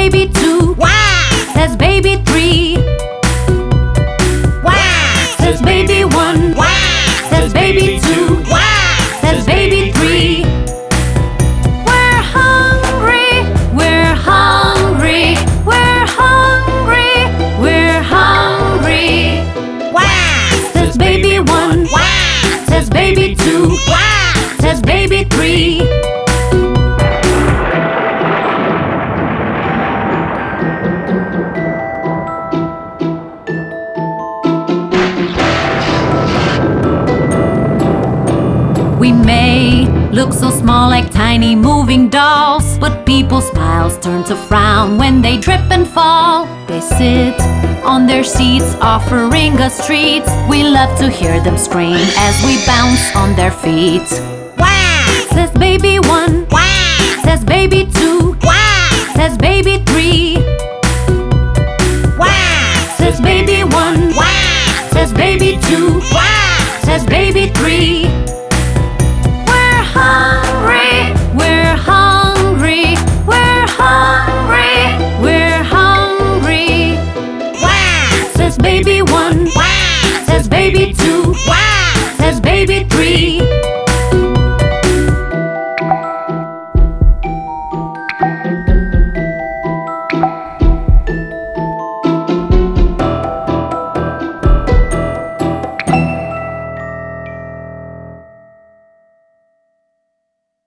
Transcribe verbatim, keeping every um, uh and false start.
baby two. Wow! Says baby three. Wow! Says baby one. Wow! Says baby two. Wow! Says baby three. We're hungry, we're hungry, we're hungry, we're hungry. Wow! Says baby one. Wow! Says baby two. Wow! Says baby three. We may look so small like tiny moving dolls, but people's smiles turn to frown when they trip and fall. They sit on their seats offering us treats. We love to hear them scream as we bounce on their feet. Wow! Says baby one. Wow! Says baby two.